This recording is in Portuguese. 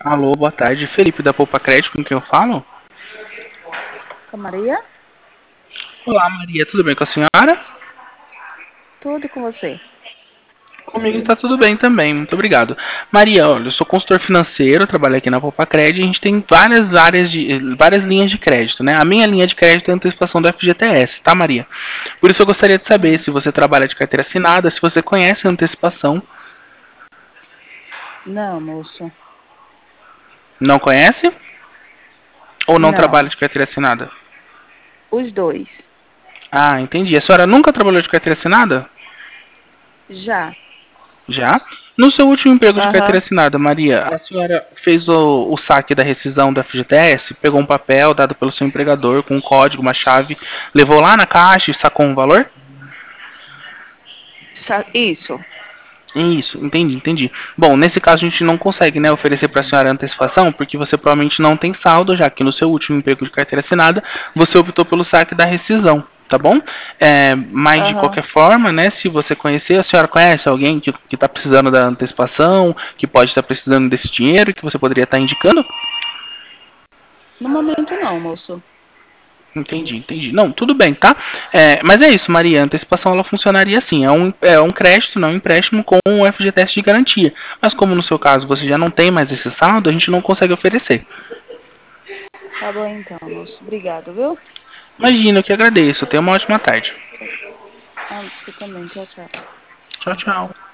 Alô, boa tarde. Felipe da Poupa Crédito, com quem eu falo? Com a Maria? Olá, Maria, tudo bem com a senhora? Tudo com você. Comigo está tudo bem também, muito obrigado. Maria, olha, eu sou consultor financeiro, trabalho aqui na Poupa Crédito e a gente tem várias linhas de crédito, né? A minha linha de crédito é a antecipação do FGTS, tá, Maria? Por isso eu gostaria de saber Hum. se você trabalha de carteira assinada, se você conhece a antecipação. Não, moço. Não conhece? Ou não Não. trabalha de carteira assinada? Os dois. Ah, entendi. A senhora nunca trabalhou de carteira assinada? Já. Já? No seu último emprego de carteira Aham. assinada, Maria, a senhora fez o saque da rescisão do FGTS, pegou um papel dado pelo seu empregador com um código, uma chave, levou lá na caixa e sacou um valor? Isso. Isso, entendi. Bom, nesse caso a gente não consegue, né, oferecer para a senhora antecipação, porque você provavelmente não tem saldo, já que no seu último emprego de carteira assinada você optou pelo saque da rescisão, tá bom? Mas de Aham. qualquer forma, né, se você conhecer, a senhora conhece alguém que está precisando da antecipação, que pode estar precisando desse dinheiro, que você poderia estar indicando? No momento não, moço. Entendi. Não, tudo bem, tá? Mas é isso, Maria. A antecipação ela funcionaria assim: é um crédito, não um empréstimo com um FGTS de garantia. Mas como no seu caso você já não tem mais esse saldo, a gente não consegue oferecer. Tá bom então, moço. Obrigado, viu? Imagina, eu que agradeço. Tenha uma ótima tarde. Tchau. Ah, você também. Tchau, tchau. Tchau, tchau.